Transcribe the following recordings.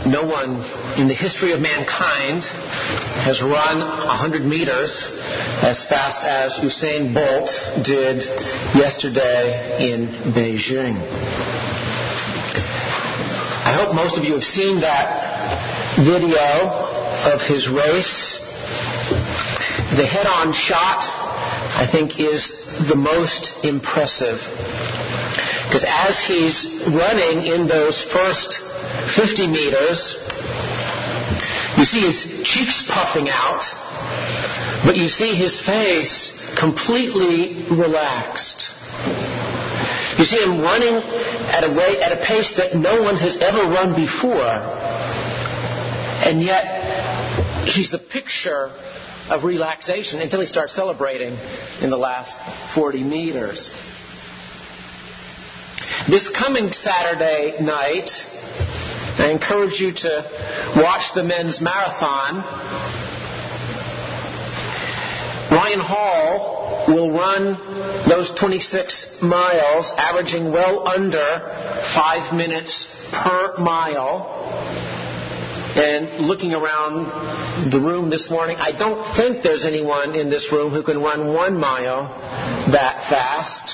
No one in the history of mankind has run 100 meters as fast as Usain Bolt did yesterday in Beijing. I hope most of you have seen that video of his race. The head-on shot, I think, is the most impressive. Because as he's running in those first 50 meters, you see his cheeks puffing out, but you see his face completely relaxed. You see him running at a pace that no one has ever run before, and yet he's the picture of relaxation until he starts celebrating in the last 40 meters. This coming Saturday night, I encourage you to watch the men's marathon. Ryan Hall will run those 26 miles, averaging well under 5 minutes per mile. And looking around the room this morning, I don't think there's anyone in this room who can run 1 mile that fast.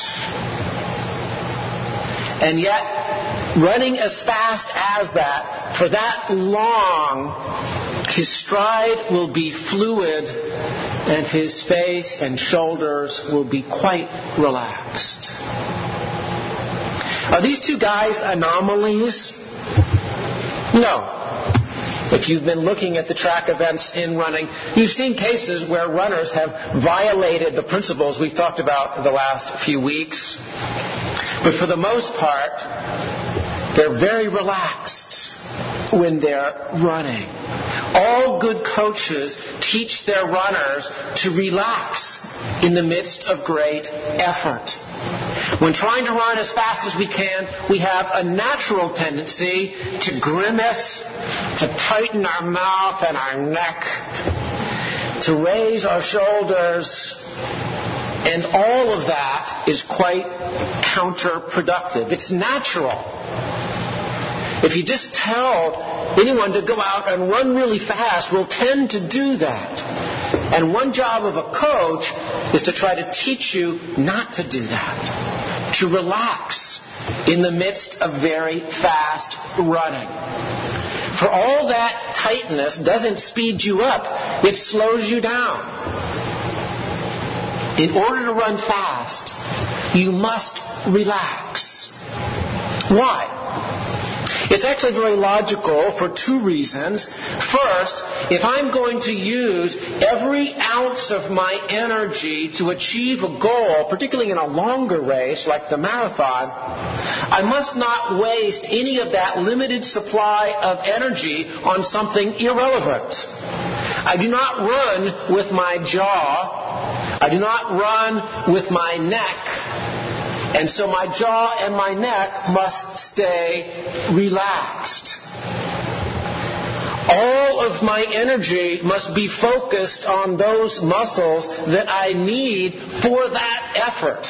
And yet, running as fast as that, for that long, his stride will be fluid and his face and shoulders will be quite relaxed. Are these two guys anomalies? No. If you've been looking at the track events in running, you've seen cases where runners have violated the principles we've talked about the last few weeks. But for the most part, they're very relaxed when they're running. All good coaches teach their runners to relax in the midst of great effort. When trying to run as fast as we can, we have a natural tendency to grimace, to tighten our mouth and our neck, to raise our shoulders, and all of that is quite counterproductive. It's natural. If you just tell anyone to go out and run really fast, we'll tend to do that. And one job of a coach is to try to teach you not to do that, to relax in the midst of very fast running. For all that tightness doesn't speed you up, it slows you down. In order to run fast, you must relax. Why? It's actually very logical for two reasons. First, if I'm going to use every ounce of my energy to achieve a goal, particularly in a longer race like the marathon, I must not waste any of that limited supply of energy on something irrelevant. I do not run with my jaw. I do not run with my neck. And so my jaw and my neck must stay relaxed. All of my energy must be focused on those muscles that I need for that effort.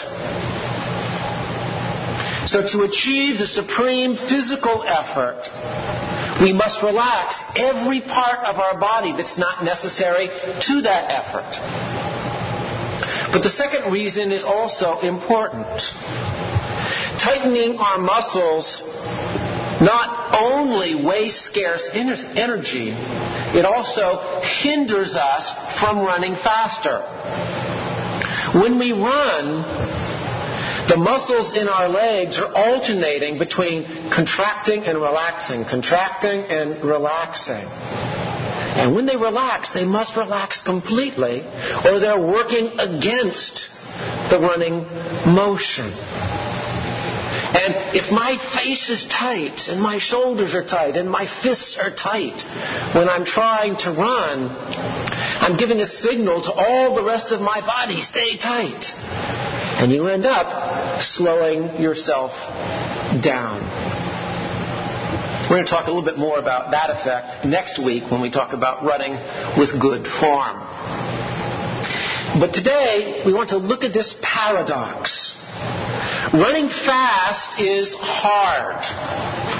So to achieve the supreme physical effort, we must relax every part of our body that's not necessary to that effort. But the second reason is also important. Tightening our muscles not only wastes scarce energy, it also hinders us from running faster. When we run, the muscles in our legs are alternating between contracting and relaxing, contracting and relaxing. And when they relax, they must relax completely, or they're working against the running motion. And if my face is tight, and my shoulders are tight, and my fists are tight when I'm trying to run, I'm giving a signal to all the rest of my body, stay tight. And you end up slowing yourself down. We're going to talk a little bit more about that effect next week when we talk about running with good form. But today, we want to look at this paradox. Running fast is hard.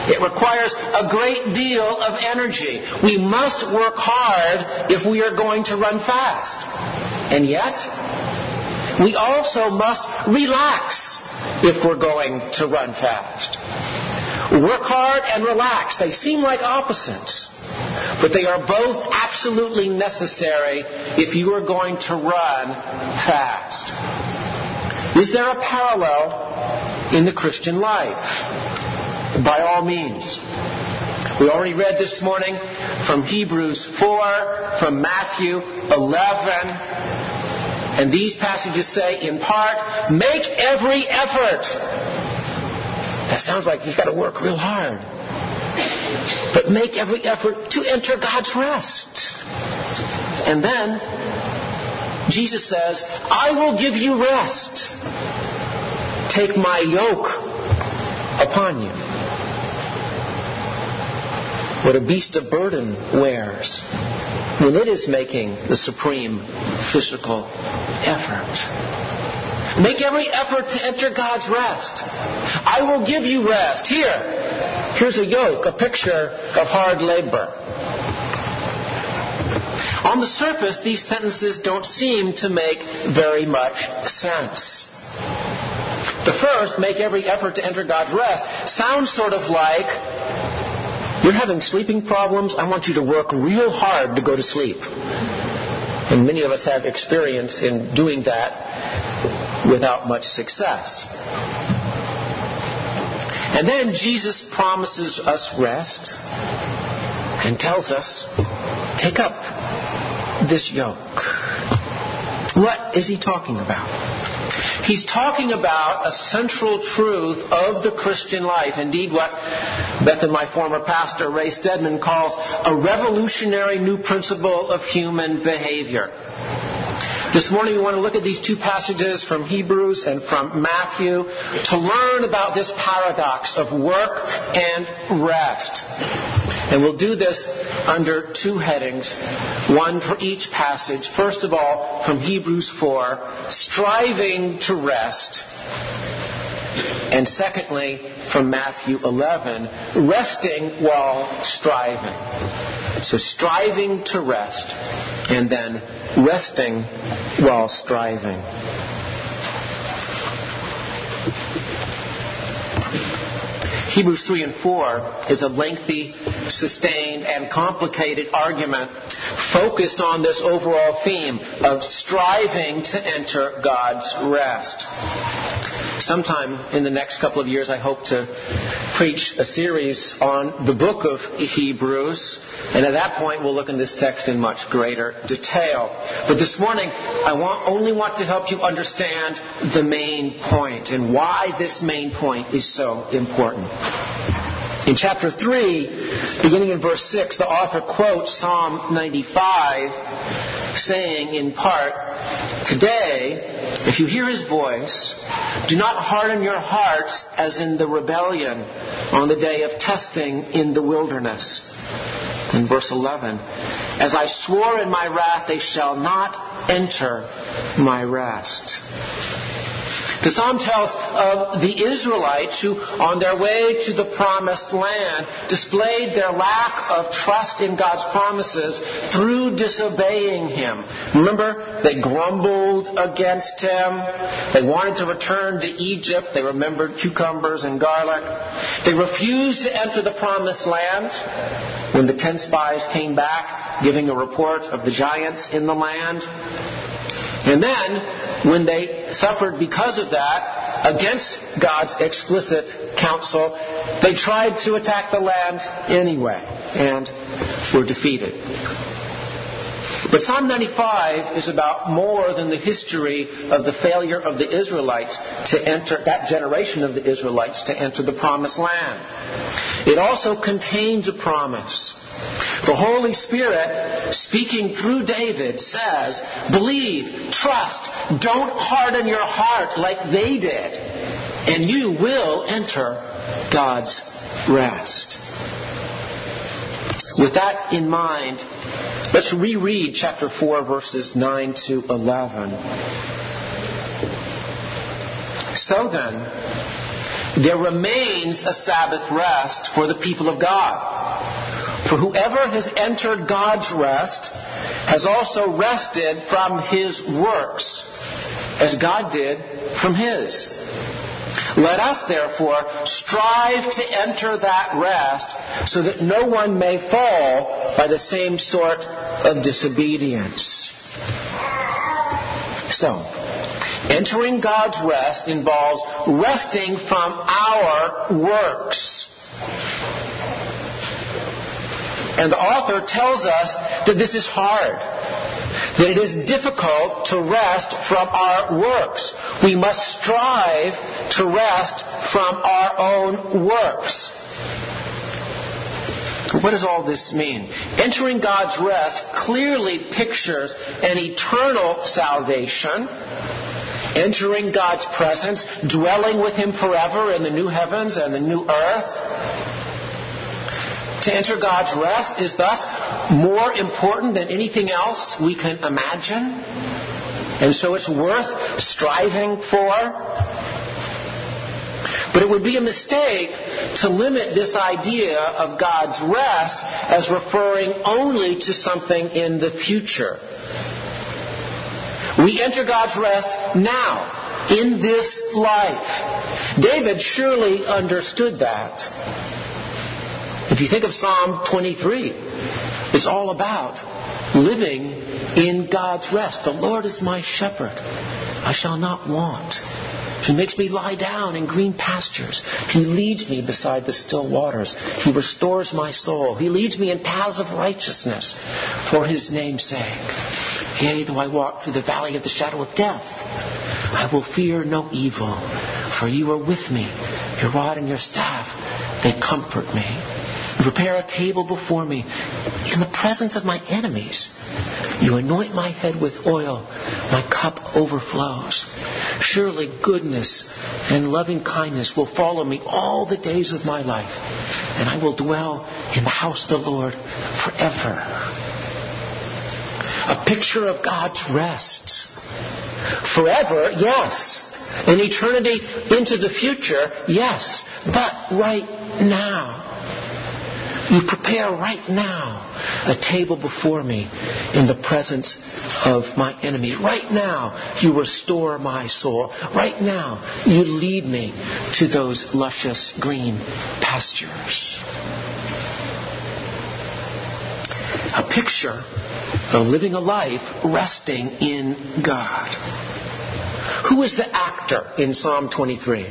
It requires a great deal of energy. We must work hard if we are going to run fast. And yet, we also must relax if we're going to run fast. Work hard and relax. They seem like opposites, but they are both absolutely necessary if you are going to run fast. Is there a parallel in the Christian life? By all means. We already read this morning from Hebrews 4, from Matthew 11. And these passages say, in part, make every effort. That sounds like you've got to work real hard. But make every effort to enter God's rest. And then, Jesus says, I will give you rest. Take my yoke upon you. What a beast of burden wears when it is making the supreme physical effort. Make every effort to enter God's rest. I will give you rest. Here's a yoke, a picture of hard labor. On the surface, these sentences don't seem to make very much sense. The first, make every effort to enter God's rest, sounds sort of like, you're having sleeping problems, I want you to work real hard to go to sleep. And many of us have experience in doing that without much success. And then Jesus promises us rest and tells us, take up this yoke. What is he talking about? He's talking about a central truth of the Christian life. Indeed, what Beth and my former pastor, Ray Stedman, calls a revolutionary new principle of human behavior. This morning we want to look at these two passages from Hebrews and from Matthew to learn about this paradox of work and rest. And we'll do this under two headings, one for each passage. First of all, from Hebrews 4, striving to rest. And secondly, from Matthew 11, resting while striving. So striving to rest, and then resting while striving. Hebrews 3 and 4 is a lengthy, sustained, and complicated argument focused on this overall theme of striving to enter God's rest. Sometime in the next couple of years, I hope to preach a series on the book of Hebrews. And at that point, we'll look in this text in much greater detail. But this morning, I only want to help you understand the main point and why this main point is so important. In chapter 3, beginning in verse 6, the author quotes Psalm 95, saying in part, "Today, if you hear his voice, do not harden your hearts as in the rebellion on the day of testing in the wilderness." In verse 11, "As I swore in my wrath, they shall not enter my rest." The psalm tells of the Israelites who, on their way to the promised land, displayed their lack of trust in God's promises through disobeying Him. Remember, they grumbled against Him. They wanted to return to Egypt. They remembered cucumbers and garlic. They refused to enter the promised land when the 10 spies came back, giving a report of the giants in the land. And then, when they suffered because of that, against God's explicit counsel, they tried to attack the land anyway and were defeated. But Psalm 95 is about more than the history of the failure of the Israelites to enter, that generation of the Israelites to enter the promised land. It also contains a promise. The Holy Spirit, speaking through David, says, believe, trust, don't harden your heart like they did, and you will enter God's rest. With that in mind, let's reread chapter 4, verses 9 to 11. So then, there remains a Sabbath rest for the people of God. For whoever has entered God's rest has also rested from his works, as God did from his. Let us, therefore, strive to enter that rest, so that no one may fall by the same sort of disobedience. So, entering God's rest involves resting from our works. And the author tells us that this is hard, that it is difficult to rest from our works. We must strive to rest from our own works. What does all this mean? Entering God's rest clearly pictures an eternal salvation, entering God's presence, dwelling with Him forever in the new heavens and the new earth. To enter God's rest is thus more important than anything else we can imagine. And so it's worth striving for. But it would be a mistake to limit this idea of God's rest as referring only to something in the future. We enter God's rest now, in this life. David surely understood that. If you think of Psalm 23, it's all about living in God's rest. The Lord is my shepherd. I shall not want. He makes me lie down in green pastures. He leads me beside the still waters. He restores my soul. He leads me in paths of righteousness for His name's sake. Yea, though I walk through the valley of the shadow of death, I will fear no evil, for you are with me. Your rod and your staff, they comfort me. You prepare a table before me in the presence of my enemies. You anoint my head with oil. My cup overflows. Surely goodness and loving kindness will follow me all the days of my life, and I will dwell in the house of the Lord forever. A picture of God's rest. Forever, yes. An eternity into the future, yes. But right now. You prepare right now a table before me in the presence of my enemies. Right now, you restore my soul. Right now, you lead me to those luscious green pastures. A picture of living a life resting in God. Who is the actor in Psalm 23?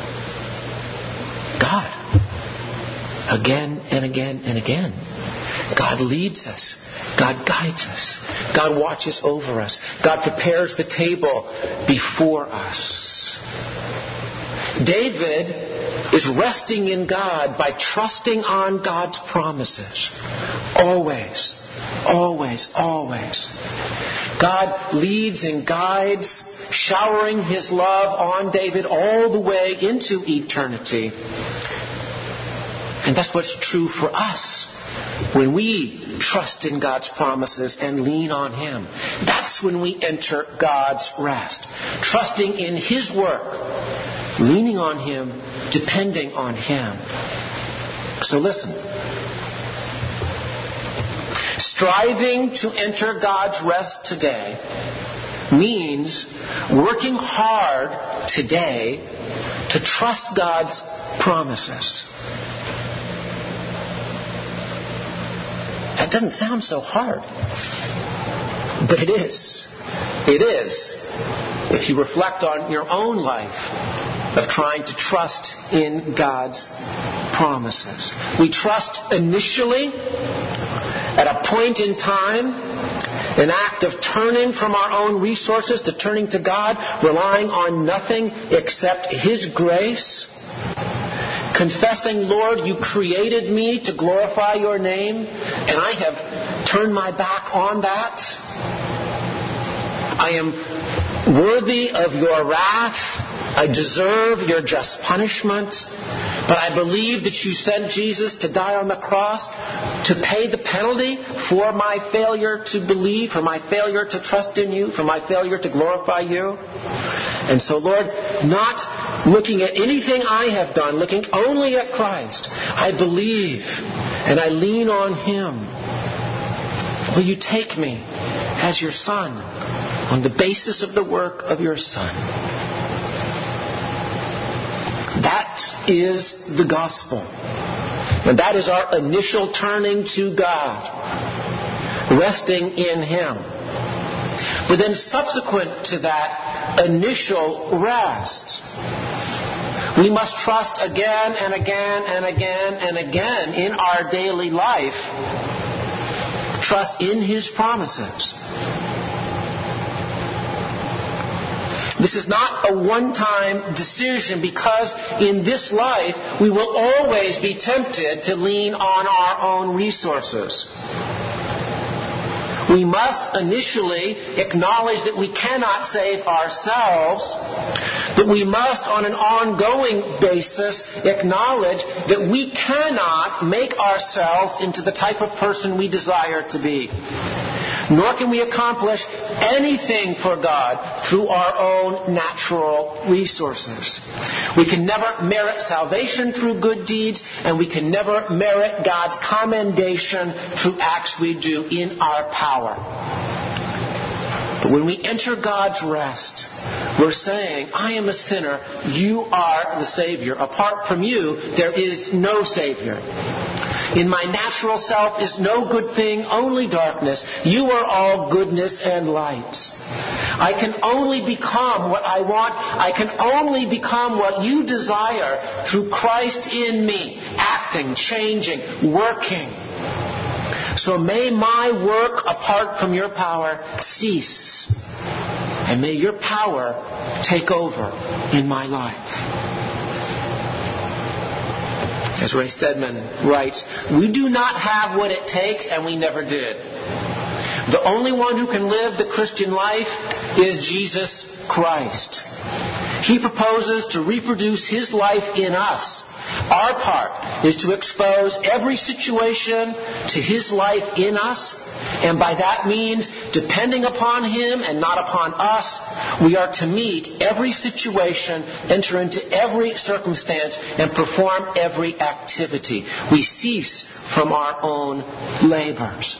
God. Again and again and again. God leads us. God guides us. God watches over us. God prepares the table before us. David is resting in God by trusting on God's promises. Always. Always. Always. God leads and guides, showering His love on David all the way into eternity. And that's what's true for us when we trust in God's promises and lean on Him. That's when we enter God's rest. Trusting in His work, leaning on Him, depending on Him. So listen. Striving to enter God's rest today means working hard today to trust God's promises. That doesn't sound so hard. But it is. It is. If you reflect on your own life of trying to trust in God's promises. We trust initially at a point in time, an act of turning from our own resources to turning to God, relying on nothing except His grace. Confessing, Lord, you created me to glorify your name, and I have turned my back on that. I am worthy of your wrath. I deserve your just punishment. But I believe that you sent Jesus to die on the cross to pay the penalty for my failure to believe, for my failure to trust in you, for my failure to glorify you. And so, Lord, not looking at anything I have done, looking only at Christ, I believe and I lean on Him. Will you take me as your son on the basis of the work of your Son? That is the gospel. And that is our initial turning to God, resting in Him. But then subsequent to that initial rest, we must trust again and again and again and again in our daily life, trust in His promises. This is not a one-time decision, because in this life we will always be tempted to lean on our own resources. We must initially acknowledge that we cannot save ourselves, that we must on an ongoing basis acknowledge that we cannot make ourselves into the type of person we desire to be. Nor can we accomplish anything for God through our own natural resources. We can never merit salvation through good deeds, and we can never merit God's commendation through acts we do in our power. But when we enter God's rest, we're saying, I am a sinner, you are the Savior. Apart from you, there is no Savior. In my natural self is no good thing, only darkness. You are all goodness and light. I can only become what I want. I can only become what you desire through Christ in me, acting, changing, working. So may my work apart from your power cease. And may your power take over in my life. As Ray Stedman writes, we do not have what it takes, and we never did. The only one who can live the Christian life is Jesus Christ. He proposes to reproduce His life in us. Our part is to expose every situation to His life in us, and by that means, depending upon Him and not upon us, we are to meet every situation, enter into every circumstance, and perform every activity. We cease from our own labors.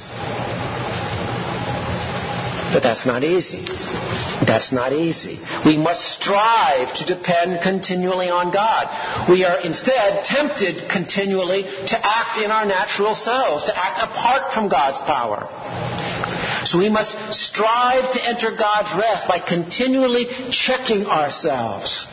But that's not easy. That's not easy. We must strive to depend continually on God. We are instead tempted continually to act in our natural selves, to act apart from God's power. So we must strive to enter God's rest by continually checking ourselves,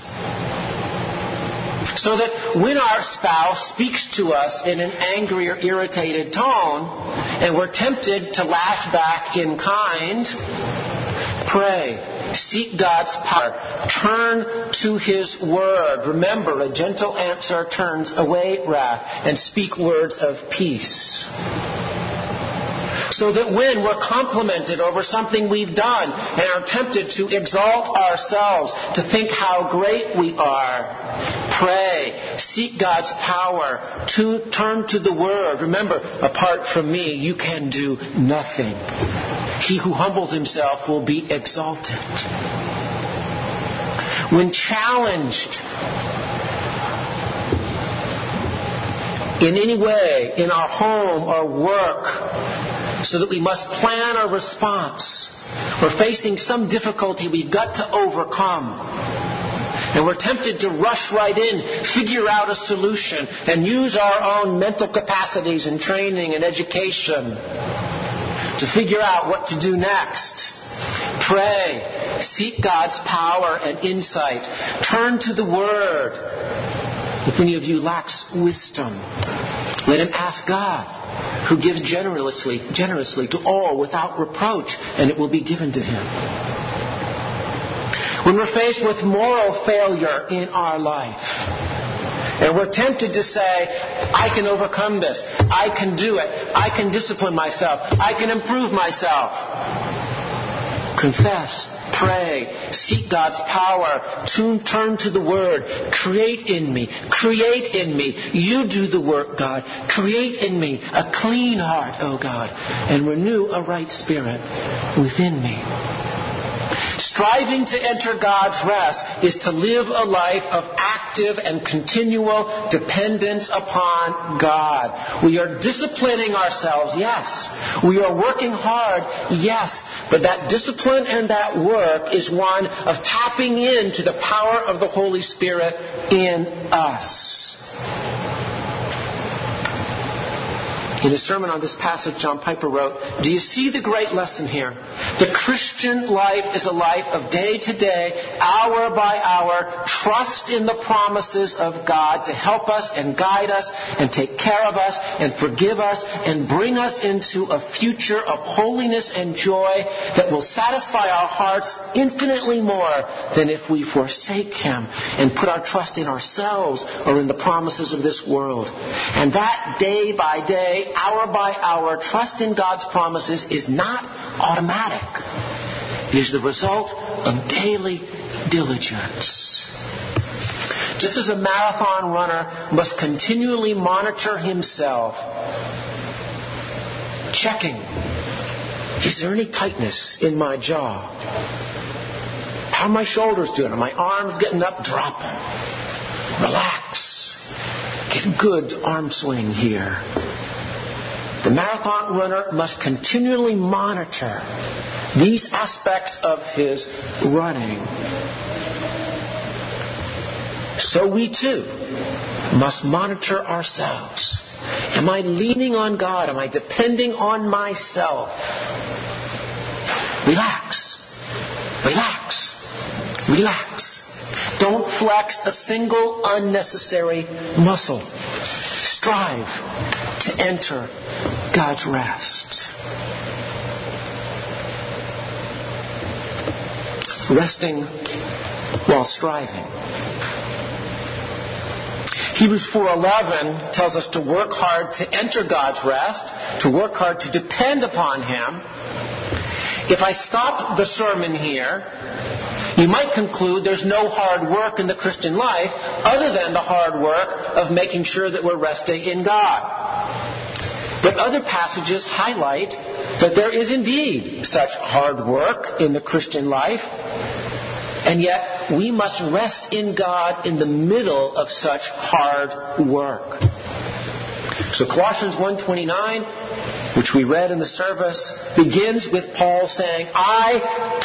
so that when our spouse speaks to us in an angry or irritated tone, and we're tempted to lash back in kind, pray, seek God's power, turn to His Word. Remember, a gentle answer turns away wrath, and speak words of peace. So that when we're complimented over something we've done and are tempted to exalt ourselves, to think how great we are, pray, seek God's power, to turn to the Word. Remember, apart from me, you can do nothing. He who humbles himself will be exalted. When challenged in any way in our home or work, so that we must plan our response. We're facing some difficulty we've got to overcome. And we're tempted to rush right in, figure out a solution, and use our own mental capacities and training and education to figure out what to do next. Pray. Seek God's power and insight. Turn to the Word. If any of you lacks wisdom, let him ask God, who gives generously to all without reproach, and it will be given to him. When we're faced with moral failure in our life, and we're tempted to say, I can overcome this, I can do it, I can discipline myself, I can improve myself. Confess, pray, seek God's power, turn to the Word, create in me, you do the work, God, create in me a clean heart, oh God, and renew a right spirit within me. striving to enter God's rest is to live a life of active and continual dependence upon God. We are disciplining ourselves, yes. We are working hard, yes. But that discipline and that work is one of tapping into the power of the Holy Spirit in us. In his sermon on this passage, John Piper wrote, "Do you see the great lesson here? The Christian life is a life of day to day, hour by hour, trust in the promises of God to help us and guide us and take care of us and forgive us and bring us into a future of holiness and joy that will satisfy our hearts infinitely more than if we forsake Him and put our trust in ourselves or in the promises of this world." And that day by day, hour by hour, trust in God's promises is not automatic. It is the result of daily diligence. Just as a marathon runner must continually monitor himself, checking, is there any tightness in my jaw? How are my shoulders doing? Are my arms getting up, dropping? Relax. Get a good arm swing here. The marathon runner must continually monitor these aspects of his running. So we too must monitor ourselves. Am I leaning on God? Am I depending on myself? Relax. Relax. Relax. Don't flex a single unnecessary muscle. Strive to enter God's rest. Resting while striving. Hebrews 4:11 tells us to work hard to enter God's rest, to work hard to depend upon Him. If I stop the sermon here, you might conclude there's no hard work in the Christian life other than the hard work of making sure that we're resting in God. But other passages highlight that there is indeed such hard work in the Christian life, and yet we must rest in God in the middle of such hard work. So Colossians 1:29, which we read in the service, begins with Paul saying, I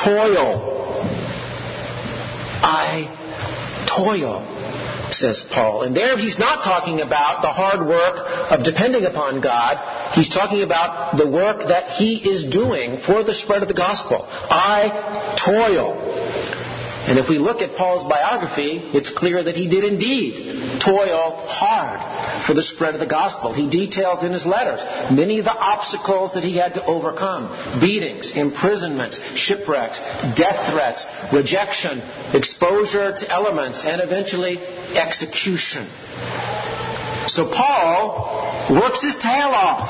toil, says Paul. And there he's not talking about the hard work of depending upon God. He's talking about the work that he is doing for the spread of the gospel. I toil. And if we look at Paul's biography, it's clear that he did indeed toil hard for the spread of the gospel. He details in his letters many of the obstacles that he had to overcome. Beatings, imprisonments, shipwrecks, death threats, rejection, exposure to elements, and eventually execution. So Paul works his tail off.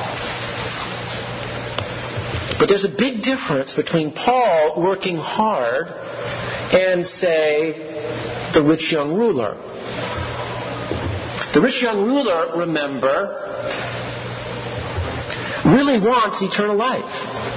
But there's a big difference between Paul working hard and, say, the rich young ruler. The rich young ruler, remember, really wants eternal life.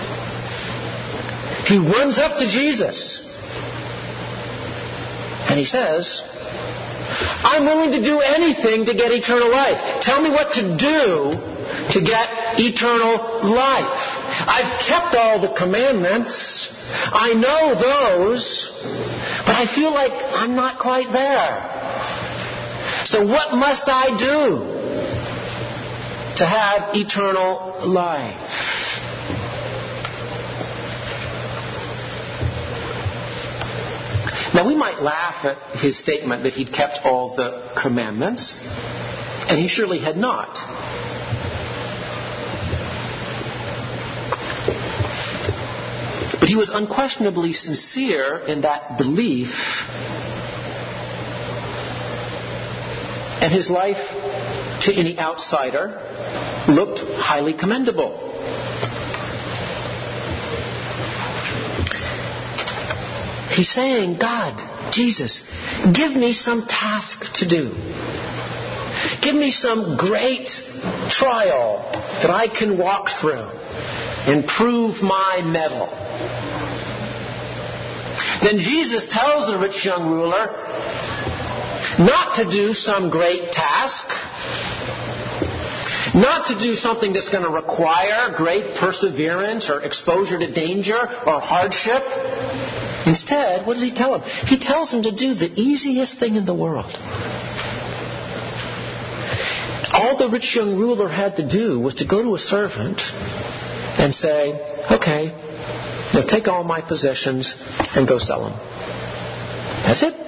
He runs up to Jesus and he says, I'm willing to do anything to get eternal life. Tell me what to do to get eternal life. I've kept all the commandments. I know those, but I feel like I'm not quite there. So what must I do to have eternal life? Now we might laugh at his statement that he'd kept all the commandments, and he surely had not. But he was unquestionably sincere in that belief. And his life, to any outsider, looked highly commendable. He's saying, God, Jesus, give me some task to do. Give me some great trial that I can walk through and prove my mettle. then Jesus tells the rich young ruler not to do some great task, not to do something that's going to require great perseverance or exposure to danger or hardship. Instead, what does he tell him? He tells him to do the easiest thing in the world. All the rich young ruler had to do was to go to a servant and say, okay, now take all my possessions and go sell them. That's it.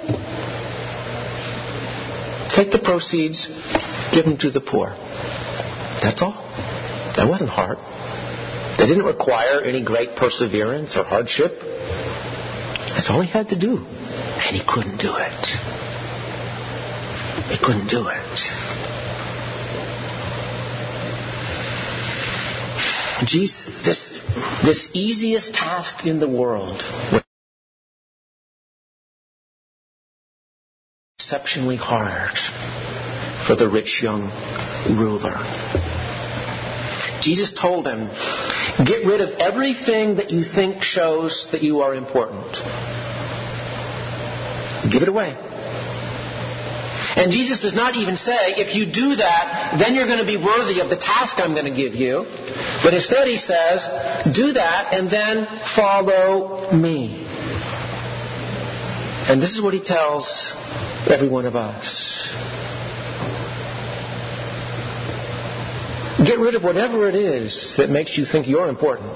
Take the proceeds, give them to the poor. That's all. That wasn't hard. That didn't require any great perseverance or hardship. That's all he had to do. And he couldn't do it. He couldn't do it. Jesus, this easiest task in the world was exceptionally hard for the rich young ruler. Jesus told him, get rid of everything that you think shows that you are important. Give it away. And Jesus does not even say, if you do that, then you're going to be worthy of the task I'm going to give you. But instead he says, do that and then follow me. And this is what he tells every one of us. Get rid of whatever it is that makes you think you're important.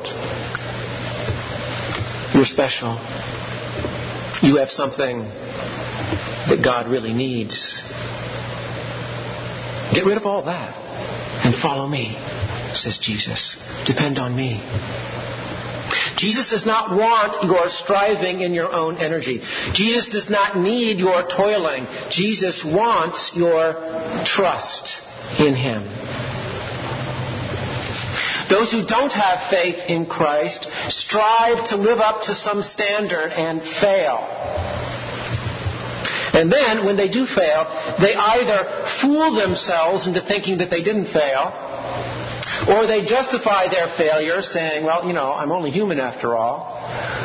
You're special. You have something that God really needs. Get rid of all that and follow me, says Jesus. Depend on me. Jesus does not want your striving in your own energy. Jesus does not need your toiling. Jesus wants your trust in Him. Those who don't have faith in Christ strive to live up to some standard and fail. And then, when they do fail, they either fool themselves into thinking that they didn't fail, or they justify their failure saying, well, I'm only human after all.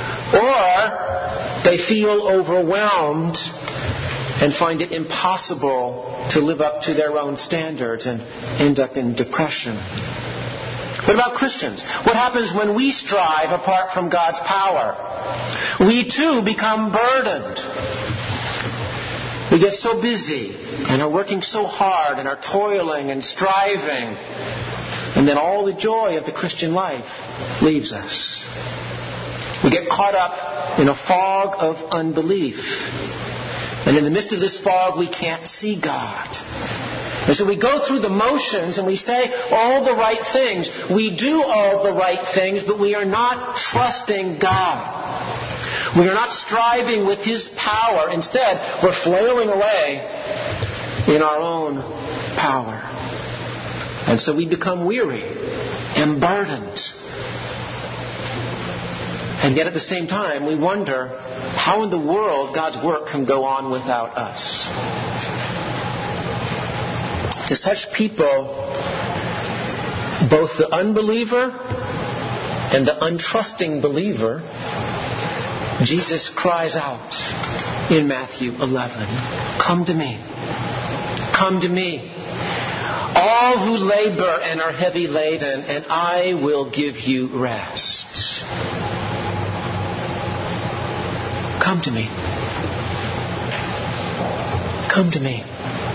Or they feel overwhelmed and find it impossible to live up to their own standards and end up in depression. What about Christians? What happens when we strive apart from God's power? We too become burdened. We get so busy and are working so hard and are toiling and striving. And then all the joy of the Christian life leaves us. We get caught up in a fog of unbelief. And in the midst of this fog, we can't see God. And so we go through the motions and we say all the right things. We do all the right things, but we are not trusting God. We are not striving with His power. Instead, we're flailing away in our own power. And so we become weary and burdened. And yet at the same time, we wonder how in the world God's work can go on without us. To such people, both the unbeliever and the untrusting believer, Jesus cries out in Matthew 11, "Come to me. Come to me, all who labor and are heavy laden, and I will give you rest." Come to me. Come to me.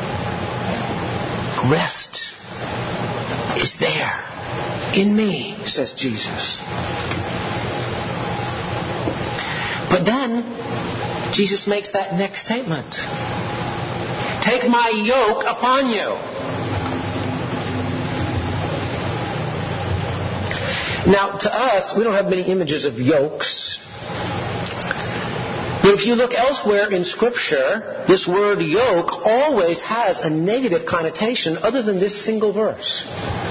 Rest is there in me, says Jesus. But then Jesus makes that next statement. Take my yoke upon you. Now, to us, we don't have many images of yokes. But if you look elsewhere in Scripture, this word yoke always has a negative connotation other than this single verse.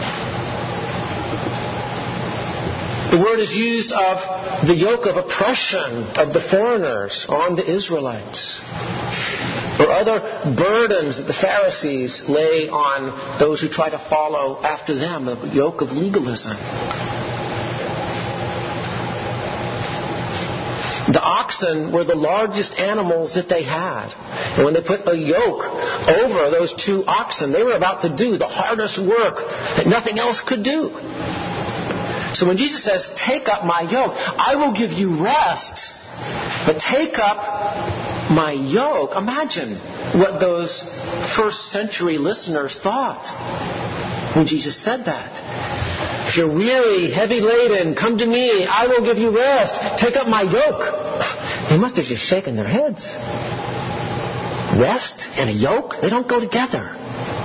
The word is used of the yoke of oppression of the foreigners on the Israelites, or other burdens that the Pharisees lay on those who try to follow after them, the yoke of legalism. The oxen were the largest animals that they had. And when they put a yoke over those 2 oxen, they were about to do the hardest work that nothing else could do. So when Jesus says, take up my yoke, I will give you rest. But take up my yoke. Imagine what those first century listeners thought when Jesus said that. If you're weary, heavy laden, come to me. I will give you rest. Take up my yoke. They must have just shaken their heads. Rest and a yoke, they don't go together.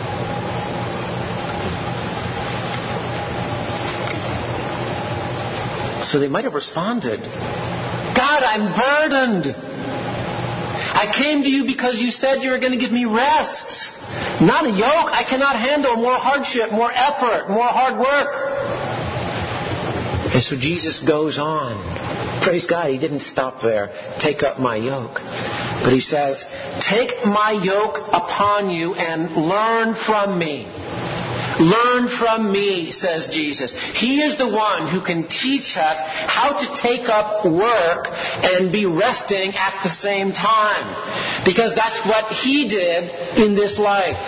So they might have responded, God, I'm burdened. I came to you because you said you were going to give me rest. Not a yoke. I cannot handle more hardship, more effort, more hard work. And so Jesus goes on. Praise God, He didn't stop there. Take up my yoke. But He says, take my yoke upon you and learn from me. Learn from me, says Jesus. He is the one who can teach us how to take up work and be resting at the same time. Because that's what He did in this life.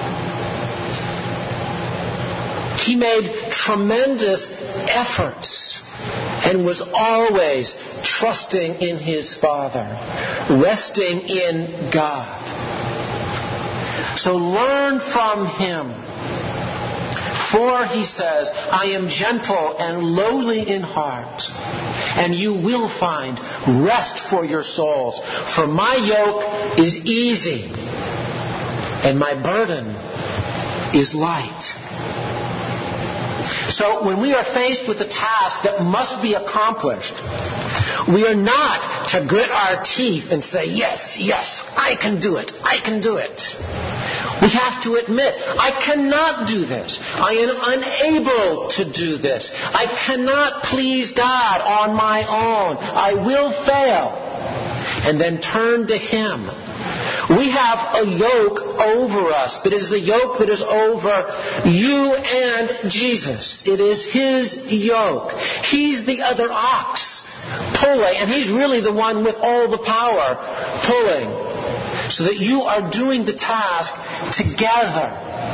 He made tremendous efforts and was always trusting in His Father, resting in God. So learn from Him. For, He says, I am gentle and lowly in heart, and you will find rest for your souls. For my yoke is easy, and my burden is light. So when we are faced with a task that must be accomplished, we are not to grit our teeth and say, yes, yes, I can do it, I can do it. We have to admit, I cannot do this. I am unable to do this. I cannot please God on my own. I will fail. And then turn to Him. We have a yoke over us, but it is a yoke that is over you and Jesus. It is His yoke. He's the other ox pulling, and He's really the one with all the power pulling, so that you are doing the task together.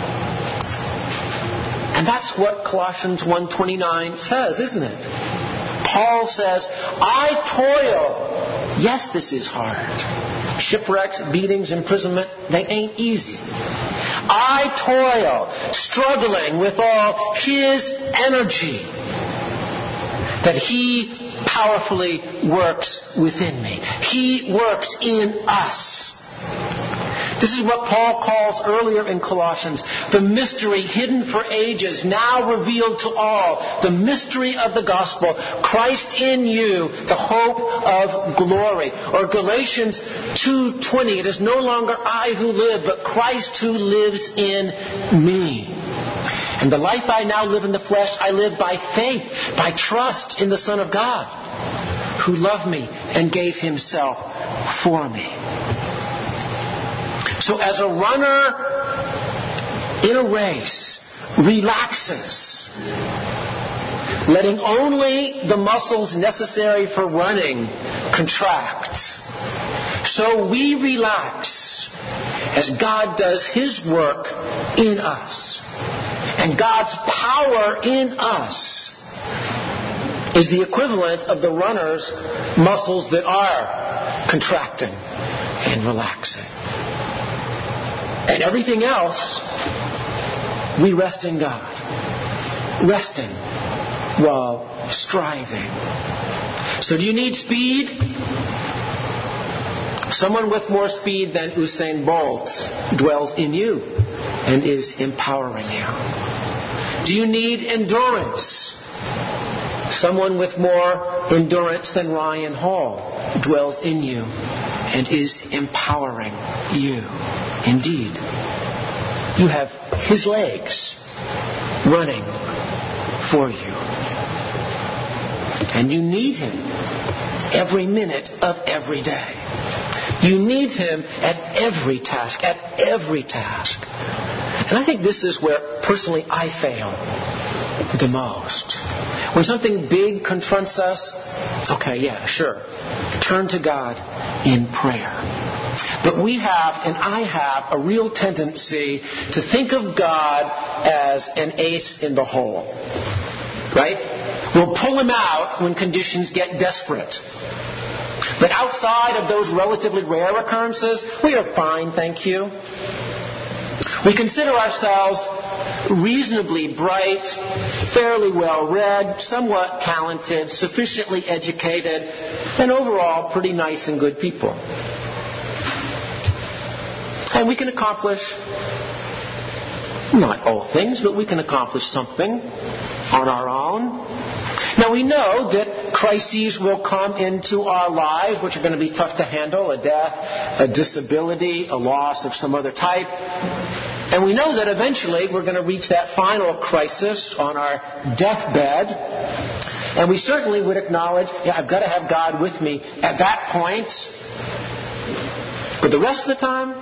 And that's what Colossians 1:29 says, isn't it? Paul says, I toil. Yes, this is hard. Shipwrecks, beatings, imprisonment, they ain't easy. I toil, struggling with all His energy that He powerfully works within me. He works in us. This is what Paul calls earlier in Colossians, the mystery hidden for ages, now revealed to all, the mystery of the gospel, Christ in you, the hope of glory. Or Galatians 2:20, it is no longer I who live, but Christ who lives in me. And the life I now live in the flesh, I live by faith, by trust in the Son of God, who loved me and gave Himself for me. So as a runner in a race relaxes, letting only the muscles necessary for running contract, so we relax as God does His work in us. And God's power in us is the equivalent of the runner's muscles that are contracting and relaxing. And everything else, we rest in God. Resting while striving. So do you need speed? Someone with more speed than Usain Bolt dwells in you and is empowering you. Do you need endurance? Someone with more endurance than Ryan Hall dwells in you and is empowering you. Indeed, you have His legs running for you. And you need Him every minute of every day. You need Him at every task, And I think this is where, personally, I fail the most. When something big confronts us, okay, yeah, sure. Turn to God in prayer. But we have, and I have, a real tendency to think of God as an ace in the hole. Right? We'll pull him out when conditions get desperate. But outside of those relatively rare occurrences, we are fine, thank you. We consider ourselves reasonably bright, fairly well-read, somewhat talented, sufficiently educated, and overall pretty nice and good people. And we can accomplish, not all things, but we can accomplish something on our own. Now we know that crises will come into our lives which are going to be tough to handle, a death, a disability, a loss of some other type. And we know that eventually we're going to reach that final crisis on our deathbed. And we certainly would acknowledge, I've got to have God with me at that point. But the rest of the time,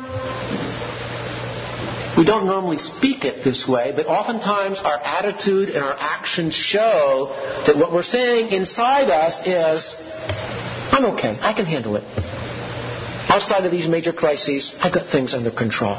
we don't normally speak it this way, but oftentimes our attitude and our actions show that what we're saying inside us is, I'm okay, I can handle it. Outside of these major crises, I've got things under control.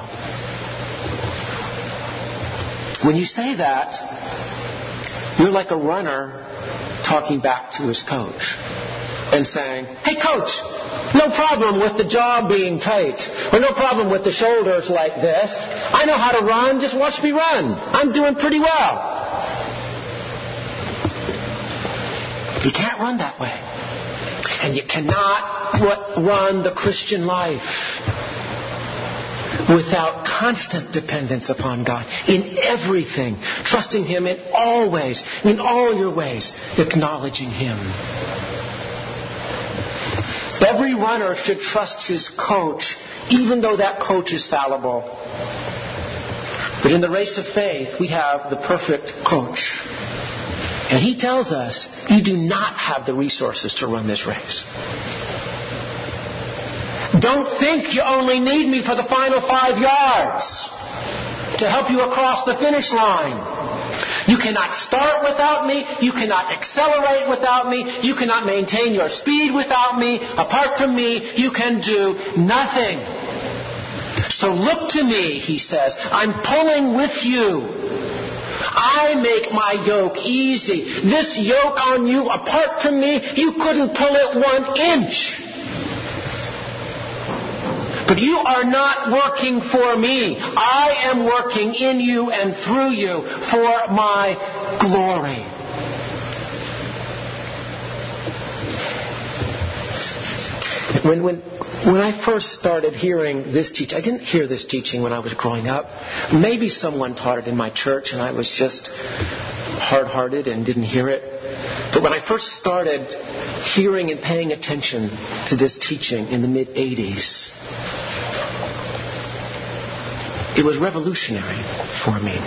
When you say that, you're like a runner talking back to his coach and saying, hey coach, no problem with the jaw being tight, or no problem with the shoulders like this. I know how to run, just watch me run. I'm doing pretty well. You can't run that way. And you cannot run the Christian life without constant dependence upon God in everything, trusting Him in all ways, in all your ways, acknowledging Him. Every runner should trust his coach, even though that coach is fallible. But in the race of faith, we have the perfect coach. And he tells us, you do not have the resources to run this race. Don't think you only need me for the final 5 yards to help you across the finish line. You cannot start without me. You cannot accelerate without me. You cannot maintain your speed without me. Apart from me, you can do nothing. So look to me, he says. I'm pulling with you. I make my yoke easy. This yoke on you, apart from me, you couldn't pull it 1 inch. But you are not working for me. I am working in you and through you for my glory. When I first started hearing this teaching, I didn't hear this teaching when I was growing up. Maybe someone taught it in my church and I was just hard-hearted and didn't hear it. But when I first started hearing and paying attention to this teaching in the mid-'80s, it was revolutionary for me.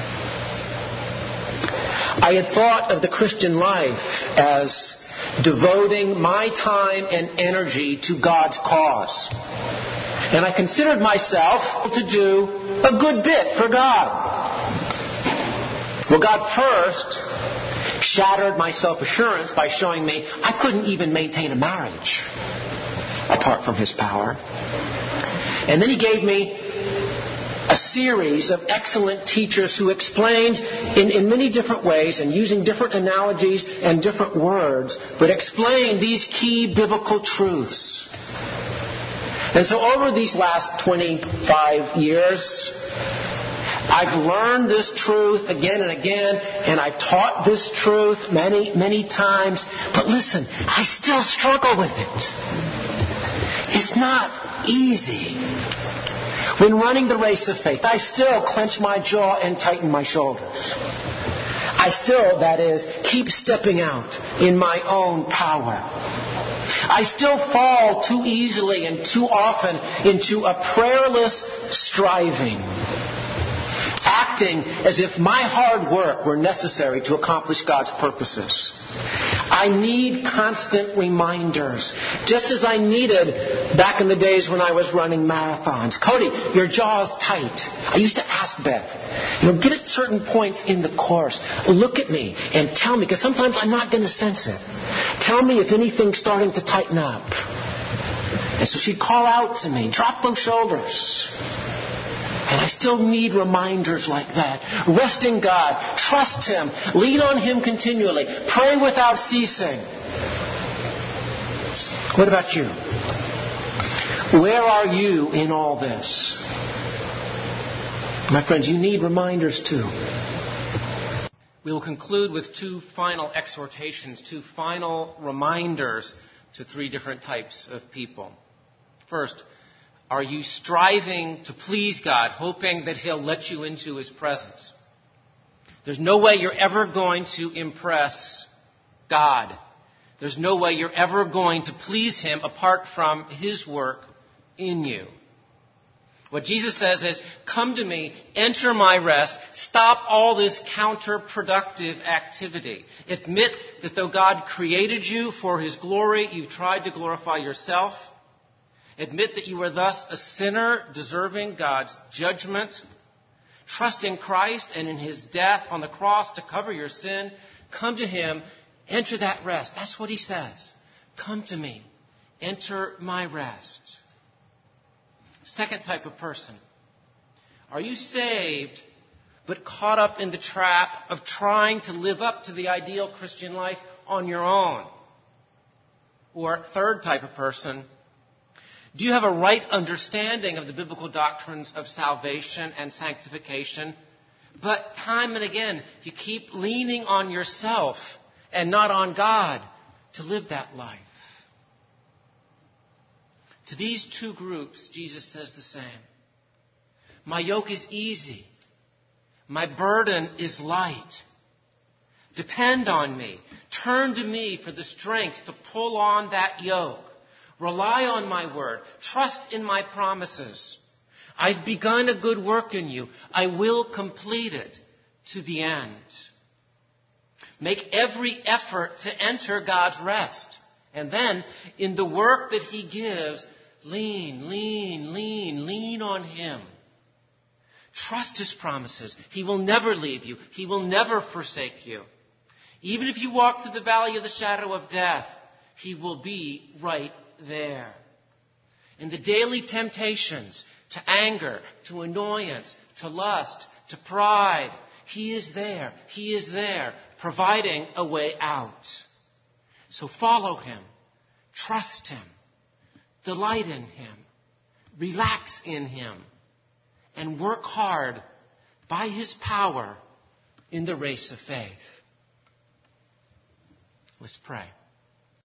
I had thought of the Christian life as devoting my time and energy to God's cause. And I considered myself to do a good bit for God. Well, God first shattered my self-assurance by showing me I couldn't even maintain a marriage apart from His power. And then He gave me a series of excellent teachers who explained in many different ways and using different analogies and different words, but explained these key biblical truths. And so over these last 25 years, I've learned this truth again and again, and I've taught this truth many, many times. But listen, I still struggle with it. It's not easy. When running the race of faith, I still clench my jaw and tighten my shoulders. I still, that is, keep stepping out in my own power. I still fall too easily and too often into a prayerless striving, acting as if my hard work were necessary to accomplish God's purposes. I I need constant reminders, just as I needed back in the days when I was running marathons. Cody, your jaw is tight. I used to ask Beth, get at certain points in the course, look at me and tell me, because sometimes I'm not going to sense it. Tell me if anything's starting to tighten up. And so she'd call out to me, drop those shoulders. And I still need reminders like that. Rest in God. Trust Him. Lean on Him continually. Pray without ceasing. What about you? Where are you in all this? My friends, you need reminders too. We will conclude with two final exhortations, two final reminders to three different types of people. First, are you striving to please God, hoping that He'll let you into His presence? There's no way you're ever going to impress God. There's no way you're ever going to please Him apart from His work in you. What Jesus says is, come to me, enter my rest, stop all this counterproductive activity. Admit that though God created you for His glory, you've tried to glorify yourself. Admit that you are thus a sinner deserving God's judgment. Trust in Christ and in His death on the cross to cover your sin. Come to Him. Enter that rest. That's what He says. Come to me. Enter my rest. Second type of person. Are you saved but caught up in the trap of trying to live up to the ideal Christian life on your own? Or third type of person. Do you have a right understanding of the biblical doctrines of salvation and sanctification? But time and again, you keep leaning on yourself and not on God to live that life. To these two groups, Jesus says the same. My yoke is easy. My burden is light. Depend on me. Turn to me for the strength to pull on that yoke. Rely on my word. Trust in my promises. I've begun a good work in you. I will complete it to the end. Make every effort to enter God's rest. And then, in the work that He gives, lean on Him. Trust His promises. He will never leave you. He will never forsake you. Even if you walk through the valley of the shadow of death, He will be right there. In the daily temptations to anger, to annoyance, to lust, to pride, He is there. He is there, providing a way out. So follow Him. Trust Him. Delight in Him. Relax in Him. And work hard by His power in the race of faith. Let's pray.